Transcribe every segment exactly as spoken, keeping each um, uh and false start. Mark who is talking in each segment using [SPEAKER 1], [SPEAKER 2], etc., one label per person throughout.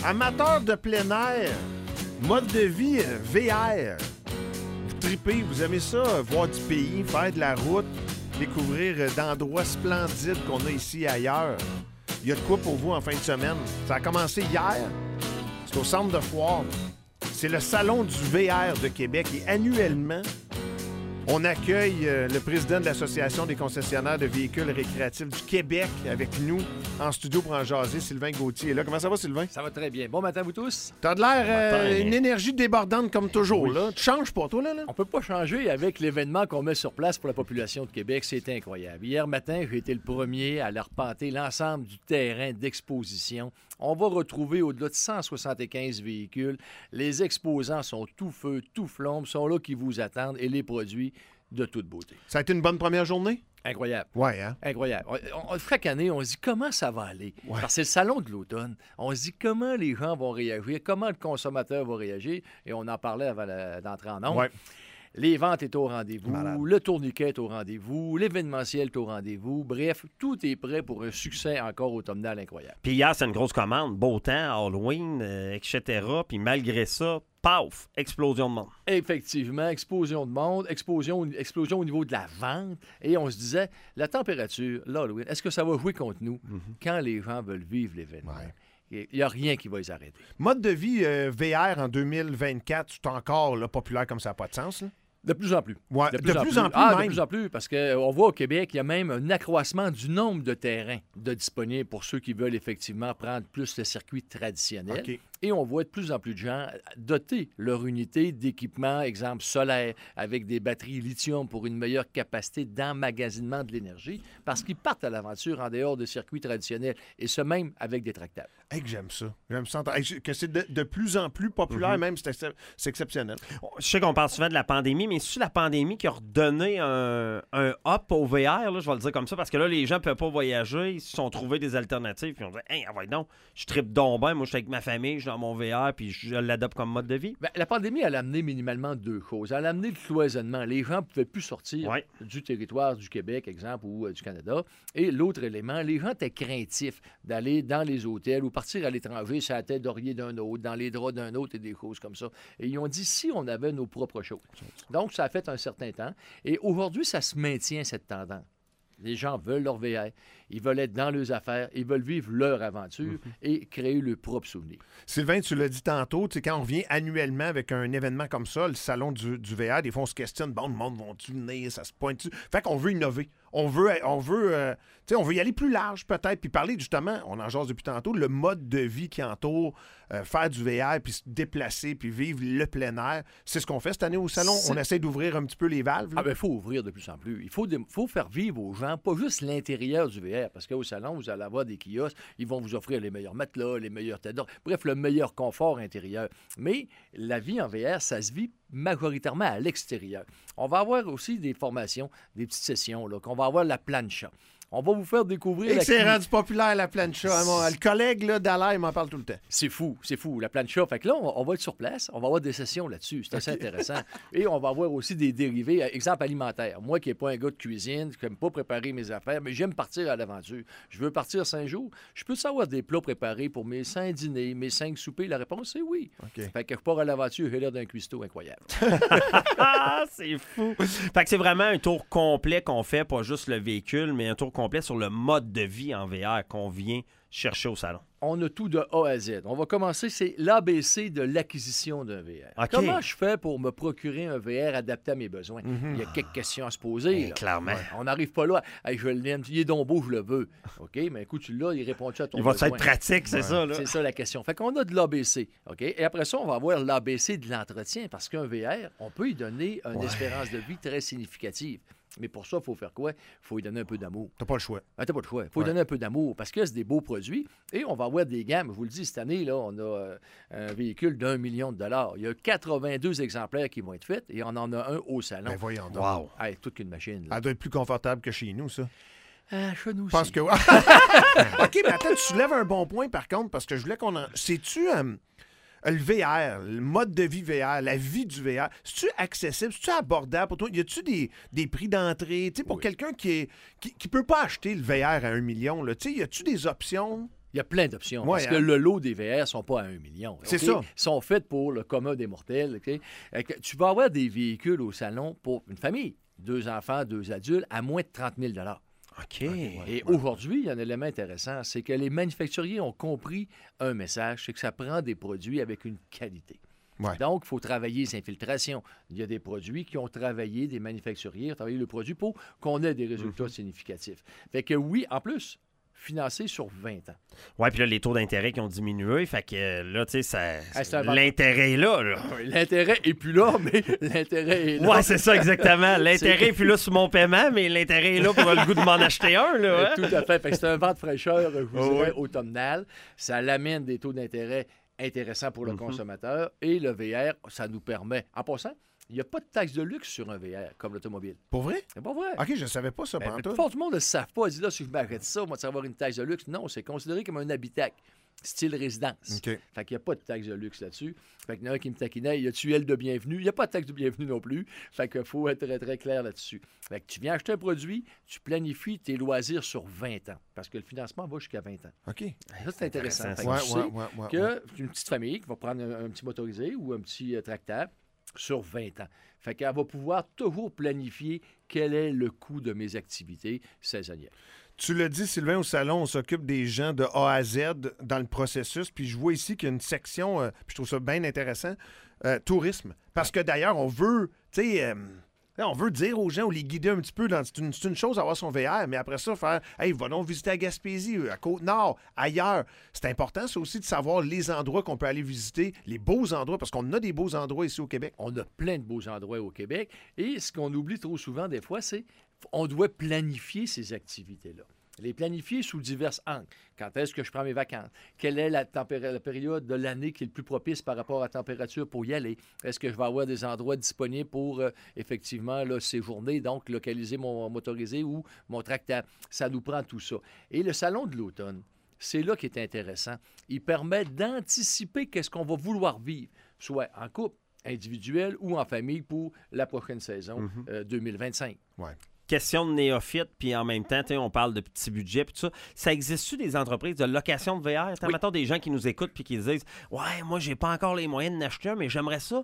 [SPEAKER 1] Amateurs de plein air, mode de vie euh, V R. Vous tripez, vous aimez ça, euh, voir du pays, faire de la route, découvrir euh, d'endroits splendides qu'on a ici et ailleurs. Il y a de quoi pour vous en fin de semaine. Ça a commencé hier. C'est au centre de foire. C'est le Salon du V R de Québec et annuellement, on accueille euh, le président de l'Association des concessionnaires de véhicules récréatifs du Québec avec nous en studio pour en jaser. Sylvain Gauthier est là. Comment ça va, Sylvain?
[SPEAKER 2] Ça va très bien. Bon matin, vous tous.
[SPEAKER 1] T'as de l'air euh, une énergie débordante comme toujours.
[SPEAKER 2] Oui.
[SPEAKER 1] Là. Tu changes pas, toi, là? là?
[SPEAKER 2] On peut pas changer avec l'événement qu'on met sur place pour la population de Québec. C'est incroyable. Hier matin, j'ai été le premier à leur arpenter l'ensemble du terrain d'exposition. On va retrouver au-delà de cent soixante-quinze véhicules. Les exposants sont tout feu, tout flambe, sont là qui vous attendent et les produits de toute beauté.
[SPEAKER 1] Ça a été une bonne première journée?
[SPEAKER 2] Incroyable.
[SPEAKER 1] Ouais, hein?
[SPEAKER 2] Incroyable. On, on, chaque année, on se dit comment ça va aller.
[SPEAKER 1] Ouais.
[SPEAKER 2] Parce que c'est le salon de l'automne. On se dit comment les gens vont réagir, comment le consommateur va réagir. Et on en parlait avant la- d'entrer en ondes.
[SPEAKER 1] Ouais.
[SPEAKER 2] Les ventes est au rendez-vous,
[SPEAKER 1] Malade.
[SPEAKER 2] le tourniquet est au rendez-vous, l'événementiel est au rendez-vous. Bref, tout est prêt pour un succès encore automnal incroyable.
[SPEAKER 3] Puis hier, c'est une grosse commande. Beau temps, Halloween, euh, et cetera. Puis malgré ça, paf, explosion de monde.
[SPEAKER 2] Effectivement, explosion de monde, explosion, explosion au niveau de la vente. Et on se disait, la température, l'Halloween, est-ce que ça va jouer contre nous quand les gens veulent vivre l'événement?
[SPEAKER 1] Ouais.
[SPEAKER 2] Il n'y a rien qui va les arrêter.
[SPEAKER 1] Mode de vie euh, V R en deux mille vingt-quatre, c'est encore là, populaire comme ça n'a pas de sens. Là.
[SPEAKER 2] De plus en plus.
[SPEAKER 1] Ouais, de plus en plus
[SPEAKER 2] Ah,
[SPEAKER 1] même.
[SPEAKER 2] de plus en plus, parce qu'on voit au Québec, il y a même un accroissement du nombre de terrains de disponibles pour ceux qui veulent effectivement prendre plus le circuit traditionnel.
[SPEAKER 1] OK.
[SPEAKER 2] Et on voit de plus en plus de gens doter leur unité d'équipements, exemple solaire, avec des batteries lithium pour une meilleure capacité d'emmagasinement de l'énergie, parce qu'ils partent à l'aventure en dehors de circuits traditionnels, et ce même avec des tractables.
[SPEAKER 1] Hey, que j'aime ça. J'aime ça. Hey, que c'est de, de plus en plus populaire, même, c'est, ex- c'est exceptionnel.
[SPEAKER 3] Je sais qu'on parle souvent de la pandémie, mais c'est-tu la pandémie qui a redonné un, un up au V R, là, je vais le dire comme ça, parce que là, les gens ne peuvent pas voyager, ils se sont trouvés des alternatives, puis on dit « Hey, ah ouais, donc, je tripe donc bien, moi, je suis avec ma famille, je suis dans mon V R, puis je l'adopte comme mode de vie.
[SPEAKER 2] Bien, la pandémie, elle a amené minimalement deux choses. Elle a amené le cloisonnement. Les gens ne pouvaient plus sortir
[SPEAKER 3] Ouais.
[SPEAKER 2] du territoire du Québec, exemple, ou euh, du Canada. Et l'autre élément, les gens étaient craintifs d'aller dans les hôtels ou partir à l'étranger sur la tête d'oreiller d'un autre, dans les draps d'un autre et des choses comme ça. Et ils ont dit si on avait nos propres choses. Donc, ça a fait un certain temps. Et aujourd'hui, ça se maintient, cette tendance. Les gens veulent leur V R, ils veulent être dans leurs affaires, ils veulent vivre leur aventure et créer leur propre souvenir.
[SPEAKER 1] Sylvain, tu l'as dit tantôt, tu sais, quand on revient annuellement avec un événement comme ça, le salon du, du V R, des fois on se questionne, bon, le monde va-tu venir, ça se pointe-tu? Fait qu'on veut innover. On veut, on veut, euh, tu sais, on veut y aller plus large peut-être, puis parler justement, on en jase depuis tantôt, le mode de vie qui entoure euh, faire du V R, puis se déplacer, puis vivre le plein air. C'est ce qu'on fait cette année au salon.
[SPEAKER 2] C'est-
[SPEAKER 1] On essaie d'ouvrir un petit peu les valves. là.
[SPEAKER 2] Ah ben, il faut ouvrir de plus en plus. Il faut, dé- faut faire vivre aux gens, pas juste l'intérieur du V R, parce qu'au salon, vous allez avoir des kiosques, ils vont vous offrir les meilleurs matelas, les meilleurs têtes d'or, bref, le meilleur confort intérieur. Mais la vie en V R, ça se vit majoritairement à l'extérieur. On va avoir aussi des formations, des petites sessions, là, qu'on va avoir la plancha. On va vous faire découvrir...
[SPEAKER 1] Et
[SPEAKER 2] la
[SPEAKER 1] que c'est
[SPEAKER 2] cli-
[SPEAKER 1] rendu populaire, la plancha. Hein, mon- le collègue là, d'Alain, il m'en parle tout le temps.
[SPEAKER 2] C'est fou, c'est fou, la plancha. Fait que là, on, on va être sur place, on va avoir des sessions là-dessus. C'est assez intéressant. Et on va avoir aussi des dérivés, euh, exemple alimentaire. Moi qui n'ai pas un gars de cuisine, qui n'aime pas préparer mes affaires, mais j'aime partir à l'aventure. Je veux partir cinq jours. Je peux savoir des plats préparés pour mes cinq dîners, mes cinq soupers? La réponse, c'est oui.
[SPEAKER 1] OK.
[SPEAKER 2] Fait que je pars à l'aventure, j'ai l'air d'un cuistot incroyable.
[SPEAKER 3] Ah, c'est fou! Fait que c'est vraiment un tour complet qu'on fait, pas juste le véhicule, mais un tour complet sur le mode de vie en V R qu'on vient chercher au salon.
[SPEAKER 2] On a tout de A à Z. On va commencer, c'est l'A B C de l'acquisition d'un V R.
[SPEAKER 3] OK.
[SPEAKER 2] Comment je fais pour me procurer un V R adapté à mes besoins? Il y a quelques questions à se poser. là.
[SPEAKER 3] Clairement.
[SPEAKER 2] Ouais, on n'arrive pas là. Hey, je l'aime. Il est donc beau, je le veux. OK, mais écoute, tu l'as, il répond-tu à ton
[SPEAKER 3] Il va
[SPEAKER 2] besoin?
[SPEAKER 3] être pratique, c'est ça, là?
[SPEAKER 2] C'est ça la question. Fait qu'on a de l'A B C. OK? Et après ça, on va avoir l'A B C de l'entretien parce qu'un V R, on peut y donner une espérance de vie très significative. Mais pour ça, il faut faire quoi? Il faut y donner un peu d'amour.
[SPEAKER 1] T'as pas le choix.
[SPEAKER 2] Ah, t'as pas le choix. Il faut
[SPEAKER 1] Ouais.
[SPEAKER 2] lui donner un peu d'amour parce que c'est des beaux produits. Et on va avoir des gammes. Je vous le dis, cette année, là, on a euh, un véhicule d'un million de dollars. Il y a quatre-vingt-deux exemplaires qui vont être faits et on en a un au salon.
[SPEAKER 1] Ben voyons donc.
[SPEAKER 3] Wow!
[SPEAKER 2] Hey, toute qu'une machine. Là.
[SPEAKER 1] Elle doit être plus confortable que chez nous, ça.
[SPEAKER 2] Ah, chez nous
[SPEAKER 1] Je pense
[SPEAKER 2] aussi.
[SPEAKER 1] que oui. OK, mais attends, tu soulèves un bon point, par contre, parce que je voulais qu'on en... Sais-tu... euh, le V R, le mode de vie V R, la vie du V R, c'est-tu accessible? C'est-tu abordable pour toi? Y a-tu des, des prix d'entrée? Tu sais, pour
[SPEAKER 2] Oui.
[SPEAKER 1] quelqu'un qui est qui, qui peut pas acheter le V R à un million, là, tu sais, y a-tu des options
[SPEAKER 2] Il y a plein d'options.
[SPEAKER 1] Ouais,
[SPEAKER 2] parce
[SPEAKER 1] hein?
[SPEAKER 2] que le lot des V R ne sont pas à un million.
[SPEAKER 1] C'est
[SPEAKER 2] OK?
[SPEAKER 1] ça.
[SPEAKER 2] Ils sont faits pour le commun des mortels. OK? Euh, que Tu vas avoir des véhicules au salon pour une famille, deux enfants, deux adultes, à moins de trente mille
[SPEAKER 3] OK.
[SPEAKER 2] Et aujourd'hui, il y a un élément intéressant, c'est que les manufacturiers ont compris un message, c'est que ça prend des produits avec une qualité.
[SPEAKER 1] Ouais.
[SPEAKER 2] Donc, il faut travailler les infiltrations. Il y a des produits qui ont travaillé, des manufacturiers ont travaillé le produit pour qu'on ait des résultats
[SPEAKER 3] Mm-hmm.
[SPEAKER 2] significatifs. Fait que oui, en plus, financé sur vingt ans.
[SPEAKER 3] Ouais, puis là, les taux d'intérêt qui ont diminué, fait que euh, là, tu sais, ça...
[SPEAKER 2] Ah, c'est un vent-
[SPEAKER 3] l'intérêt est là, là.
[SPEAKER 2] Oui, l'intérêt est plus là, mais l'intérêt est là.
[SPEAKER 3] Ouais, c'est ça, exactement. L'intérêt est plus là sur mon paiement, mais l'intérêt est là pour le goût de m'en acheter un, là.
[SPEAKER 2] Euh,
[SPEAKER 3] hein?
[SPEAKER 2] Tout à fait. Fait que c'est un vent de fraîcheur, je vous
[SPEAKER 3] Oh,
[SPEAKER 2] dirais,
[SPEAKER 3] oui.
[SPEAKER 2] automnal. Ça l'amène des taux d'intérêt intéressants pour le
[SPEAKER 3] Mhm.
[SPEAKER 2] consommateur. Et le V R, ça nous permet... En passant, il n'y a pas de taxe de luxe sur un V R, comme l'automobile.
[SPEAKER 1] Pour vrai?
[SPEAKER 2] C'est pas vrai.
[SPEAKER 1] OK, je ne savais pas ça,
[SPEAKER 2] Ben,
[SPEAKER 1] pendant
[SPEAKER 2] la
[SPEAKER 1] tout.
[SPEAKER 2] plupart du monde ne le savent pas. Ils disent là, si je m'arrête ça, moi, tu vas avoir une taxe de luxe. Non, c'est considéré comme un habitacle, style résidence.
[SPEAKER 1] OK.
[SPEAKER 2] Fait qu'il n'y a pas de taxe de luxe là-dessus. Fait qu'il y en a un qui me taquinait, y a-tu elle de bienvenue? Il n'y a pas de taxe de bienvenue non plus. Fait qu'il faut être très, très clair là-dessus. Fait que tu viens acheter un produit, tu planifies tes loisirs sur vingt ans. Parce que le financement va jusqu'à vingt ans.
[SPEAKER 1] OK.
[SPEAKER 2] Ça, c'est intéressant.
[SPEAKER 3] Intéressant,
[SPEAKER 2] Fait que
[SPEAKER 1] Ouais,
[SPEAKER 2] tu
[SPEAKER 1] ouais,
[SPEAKER 2] sais
[SPEAKER 1] ouais, ouais,
[SPEAKER 2] que
[SPEAKER 1] ouais.
[SPEAKER 2] une petite famille qui va prendre un, un petit motorisé ou un petit euh, tractable sur vingt ans. Fait qu'elle va pouvoir toujours planifier quel est le coût de mes activités saisonnières.
[SPEAKER 1] Tu l'as dit, Sylvain, au salon, on s'occupe des gens de A à Z dans le processus. Puis je vois ici qu'il y a une section, euh, puis je trouve ça bien intéressant, euh, tourisme. Parce que d'ailleurs, on veut, tu sais, euh, on veut dire aux gens, ou les guider un petit peu. Dans, c'est, une, c'est une chose d'avoir son V R, mais après ça, faire, hey, va donc visiter à Gaspésie, à Côte-Nord, ailleurs. C'est important, ça aussi, de savoir les endroits qu'on peut aller visiter, les beaux endroits, parce qu'on a des beaux endroits ici au Québec.
[SPEAKER 2] On a plein de beaux endroits au Québec. Et ce qu'on oublie trop souvent, des fois, c'est qu'on doit planifier ces activités-là. Les planifier sous divers angles. Quand est-ce que je prends mes vacances? Quelle est la, tempér- la période de l'année qui est le plus propice par rapport à la température pour y aller? Est-ce que je vais avoir des endroits disponibles pour, euh, effectivement, là, séjourner, donc localiser mon motorisé ou mon tractable? Ça nous prend tout ça. Et le salon de l'automne, c'est là qui est intéressant. Il permet d'anticiper qu'est-ce qu'on va vouloir vivre, soit en couple, individuel ou en famille pour la prochaine saison
[SPEAKER 3] Mm-hmm.
[SPEAKER 2] euh, deux mille vingt-cinq.
[SPEAKER 1] Ouais.
[SPEAKER 3] Question de néophyte, puis en même temps, tu sais, on parle de petits budgets, puis tout ça. Ça existe-tu des entreprises de location de V R? T'as,
[SPEAKER 2] Oui.
[SPEAKER 3] mettons, des gens qui nous écoutent puis qui disent « Ouais, moi, j'ai pas encore les moyens de n'acheter un, mais j'aimerais ça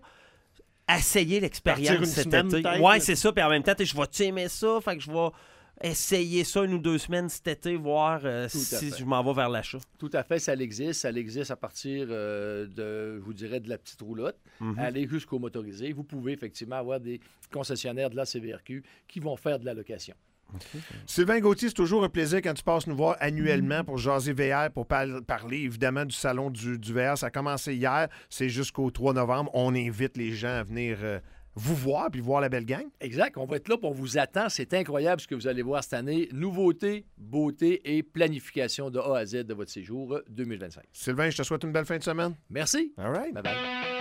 [SPEAKER 3] essayer l'expérience
[SPEAKER 1] Partir une
[SPEAKER 3] cet
[SPEAKER 1] semaine,
[SPEAKER 3] été. »
[SPEAKER 1] peut-être,
[SPEAKER 3] Ouais,
[SPEAKER 1] là.
[SPEAKER 3] c'est ça. Puis en même temps, tu sais, je vais-tu aimer ça? Fait que je vais essayer ça une ou deux semaines cet été, voir euh,
[SPEAKER 2] Tout à
[SPEAKER 3] si
[SPEAKER 2] fait.
[SPEAKER 3] je m'en vais vers l'achat.
[SPEAKER 2] Tout à fait, ça existe. Ça existe à partir euh, de, je vous dirais, de la petite roulotte,
[SPEAKER 3] Mhm.
[SPEAKER 2] aller jusqu'au motorisé. Vous pouvez effectivement avoir des concessionnaires de la C V R Q qui vont faire de la location.
[SPEAKER 1] Sylvain Gauthier, c'est toujours un plaisir quand tu passes nous voir annuellement pour jaser V R, pour par- parler évidemment du salon du, du V R. Ça a commencé hier, c'est jusqu'au trois novembre. On invite les gens à venir euh, vous voir puis voir la belle gang.
[SPEAKER 2] Exact. On va être là pour vous attendre. C'est incroyable ce que vous allez voir cette année. Nouveautés, beauté et planification de A à Z de votre séjour deux mille vingt-cinq.
[SPEAKER 1] Sylvain, je te souhaite une belle fin de semaine.
[SPEAKER 2] Merci.
[SPEAKER 1] All right.
[SPEAKER 2] Bye bye.